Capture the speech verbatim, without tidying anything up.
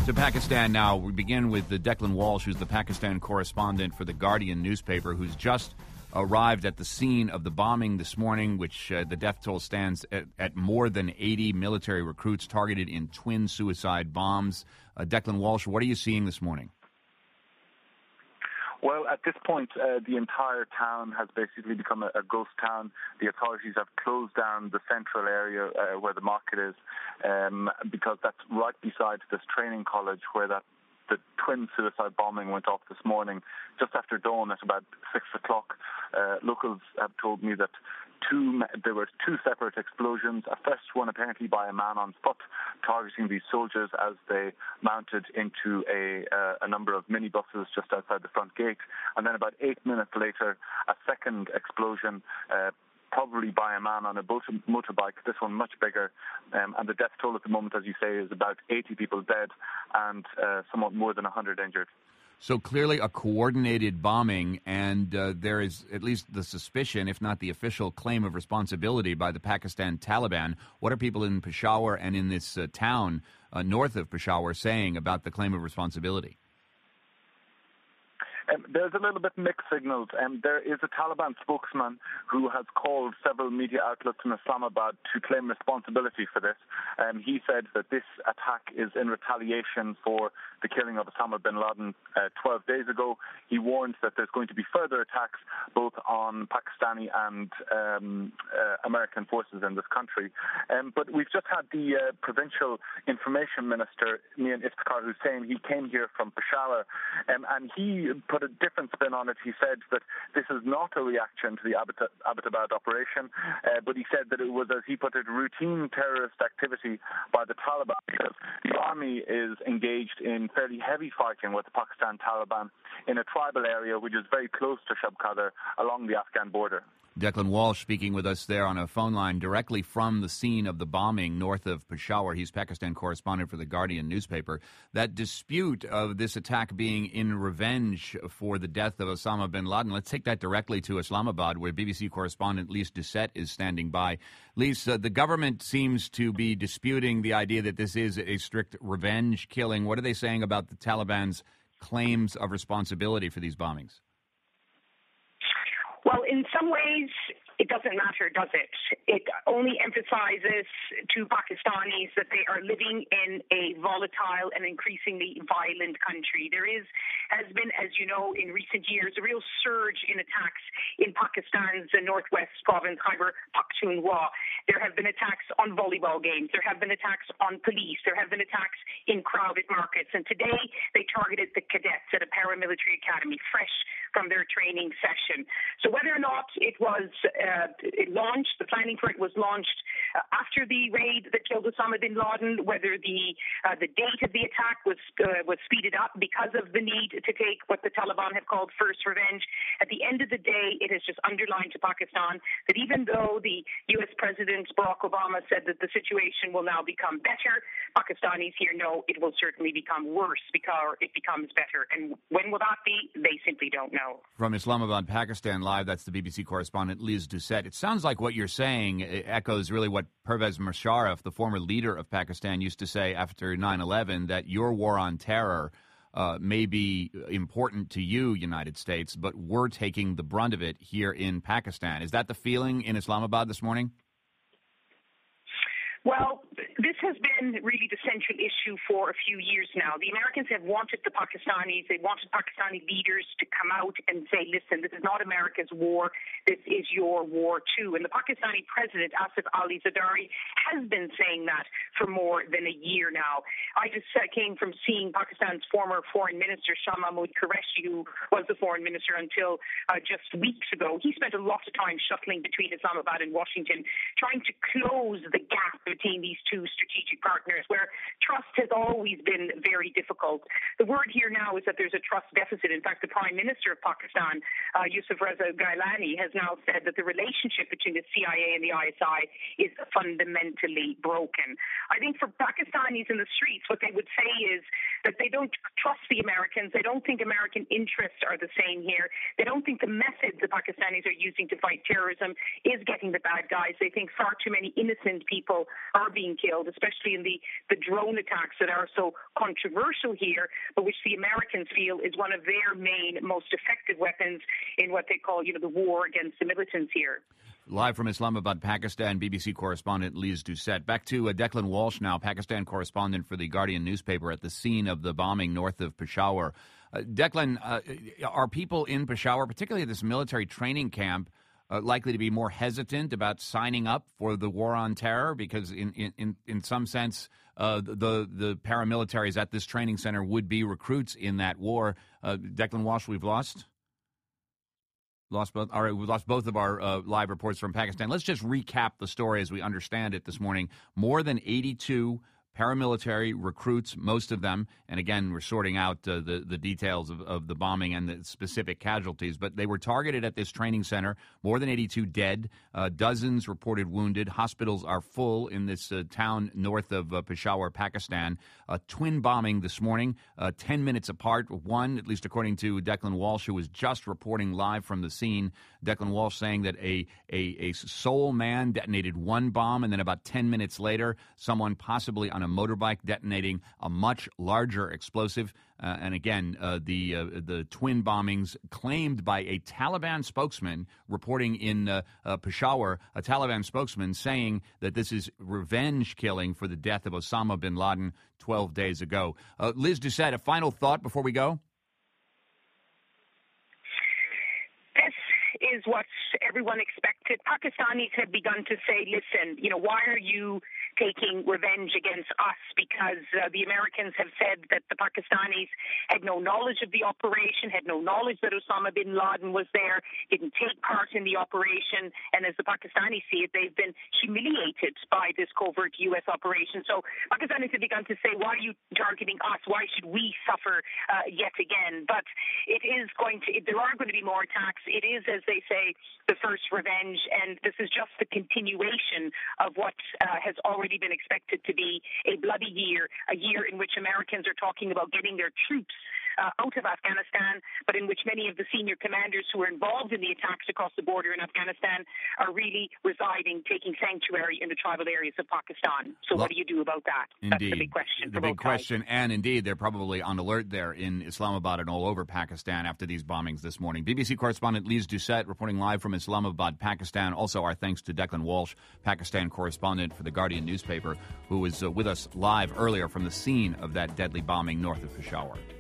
To Pakistan now. We begin with the Declan Walsh, who's the Pakistan correspondent for The Guardian newspaper, who's just arrived at the scene of the bombing this morning, which uh, the death toll stands at, at more than eighty military recruits targeted in twin suicide bombs. Uh, Declan Walsh, what are you seeing this morning? Well, at this point, uh, the entire town has basically become a, a ghost town. The authorities have closed down the central area uh, where the market is, um, because that's right beside this training college where that the twin suicide bombing went off this morning, just after dawn at about six o'clock. Uh, locals have told me that two there were two separate explosions. A first one apparently by a man on foot targeting these soldiers as they mounted into a uh, a number of minibuses just outside the front gate, and then about eight minutes later, a second explosion. Uh, probably by a man on a motorbike, this one much bigger, um, and the death toll at the moment, as you say, is about eighty people dead and uh, somewhat more than one hundred injured. So clearly a coordinated bombing, and uh, there is at least the suspicion, if not the official claim of responsibility by the Pakistan Taliban. What are people in Peshawar and in this uh, town uh, north of Peshawar saying about the claim of responsibility? Um, there's a little bit mixed signals. Um, there is a Taliban spokesman who has called several media outlets in Islamabad to claim responsibility for this. Um, he said that this attack is in retaliation for the killing of Osama bin Laden uh, twelve days ago. He warned that there's going to be further attacks both on Pakistani and um, uh, American forces in this country. Um, but we've just had the uh, provincial information minister, Mian Iftikhar Hussain. He came here from Peshawar, um, and he put a different spin on it. He said that this is not a reaction to the Abbottabad operation, uh, but he said that it was, as he put it, routine terrorist activity by the Taliban, because the army is engaged in fairly heavy fighting with the Pakistan Taliban in a tribal area which is very close to Shab Qadr along the Afghan border. Declan Walsh speaking with us there on a phone line directly from the scene of the bombing north of Peshawar. He's Pakistan correspondent for The Guardian newspaper. That dispute of this attack being in revenge for the death of Osama bin Laden, let's take that directly to Islamabad, where B B C correspondent Lise Doucette is standing by. Lise, uh, the government seems to be disputing the idea that this is a strict revenge killing. What are they saying about the Taliban's claims of responsibility for these bombings? Well, in some ways, it doesn't matter, does it? It only emphasizes to Pakistanis that they are living in a volatile and increasingly violent country. There is, has been, as you know, in recent years, a real surge in attacks in Pakistan's northwest province, Khyber Pakhtunkhwa. There have been attacks on volleyball games. There have been attacks on police. There have been attacks in crowded markets. And today, they targeted the cadets at a paramilitary academy, fresh from their training session. So whether or not it was uh, it launched, the planning for it was launched uh, after the raid that killed Osama bin Laden, whether the uh, the date of the attack was uh, was speeded up because of the need to take what the Taliban have called first revenge. At the end of the day, it has just underlined to Pakistan that even though the U S President Barack Obama said that the situation will now become better, Pakistanis here know it will certainly become worse because it becomes better. And when will that be? They simply don't know. From Islamabad, Pakistan Live, that's the B B C correspondent Lise Doucette. It sounds like what you're saying echoes really what Pervez Musharraf, the former leader of Pakistan, used to say after nine eleven, that your war on terror uh, may be important to you, United States, but we're taking the brunt of it here in Pakistan. Is that the feeling in Islamabad this morning? Well, this has been really the central issue for a few years now. The Americans have wanted the Pakistanis, they wanted Pakistani leaders to come out and say, listen, this is not America's war, this is your war too. And the Pakistani president, Asif Ali Zardari, has been saying that for more than a year now. I just uh, came from seeing Pakistan's former foreign minister, Shah Mahmood Qureshi, who was the foreign minister until uh, just weeks ago. He spent a lot of time shuttling between Islamabad and Washington, trying to close the gap between these two strategic partners, where trust has always been very difficult. The word here now is that there's a trust deficit. In fact, the Prime Minister of Pakistan, uh, Yusuf Reza Gailani, has now said that the relationship between the C I A and the I S I is fundamentally broken. I think for Pakistanis in the streets, what they would say is that they don't trust the Americans. They don't think American interests are the same here. They don't think the methods the Pakistanis are using to fight terrorism is getting the bad guys. They think far too many innocent people are being killed, especially in the, the drone drone attacks that are so controversial here, but which the Americans feel is one of their main, most effective weapons in what they call, you know, the war against the militants here. Live from Islamabad, Pakistan, B B C correspondent Liz Doucette. Back to uh, Declan Walsh now, Pakistan correspondent for the Guardian newspaper at the scene of the bombing north of Peshawar. Uh, Declan, uh, are people in Peshawar, particularly at this military training camp, uh, likely to be more hesitant about signing up for the war on terror? Because in, in, in some sense, uh, the, the paramilitaries at this training center would be recruits in that war. Uh, Declan Walsh, we've lost? Lost both. All right, we've lost both of our uh, live reports from Pakistan. Let's just recap the story as we understand it this morning. More than eighty-two paramilitary recruits, most of them, and again, we're sorting out uh, the, the details of, of the bombing and the specific casualties, but they were targeted at this training center. More than eighty-two dead, uh, dozens reported wounded. Hospitals are full in this uh, town north of uh, Peshawar, Pakistan. A twin bombing this morning, uh, ten minutes apart. One, at least according to Declan Walsh, who was just reporting live from the scene. Declan Walsh saying that a, a, a sole man detonated one bomb, and then about ten minutes later, someone possibly on a motorbike detonating a much larger explosive. Uh, and again, uh, the uh, the twin bombings claimed by a Taliban spokesman reporting in uh, uh, Peshawar, a Taliban spokesman saying that this is revenge killing for the death of Osama bin Laden twelve days ago. Uh, Liz Doucette, a final thought before we go? Is what everyone expected. Pakistanis have begun to say, listen, you know, why are you taking revenge against us? Because uh, the Americans have said that the Pakistanis had no knowledge of the operation, had no knowledge that Osama bin Laden was there, didn't take part in the operation, and as the Pakistanis see it, they've been humiliated by this covert U S operation. So Pakistanis have begun to say, why are you targeting us? Why should we suffer uh, yet again? But it is going to, there are going to be more attacks. It is, as they say, the first revenge, and this is just the continuation of what uh, has already been expected to be a bloody year, a year in which Americans are talking about getting their troops uh, out of Afghanistan, but in which many of the senior commanders who were involved in the attacks across the border in Afghanistan are really residing, taking sanctuary in the tribal areas of Pakistan. So well, what do you do about that? Indeed. That's the big question. The big question, and indeed, they're probably on alert there in Islamabad and all over Pakistan after these bombings this morning. B B C correspondent Liz Doucette reporting live from Islamabad, Pakistan. Also, our thanks to Declan Walsh, Pakistan correspondent for the Guardian newspaper, who was uh, with us live earlier from the scene of that deadly bombing north of Peshawar.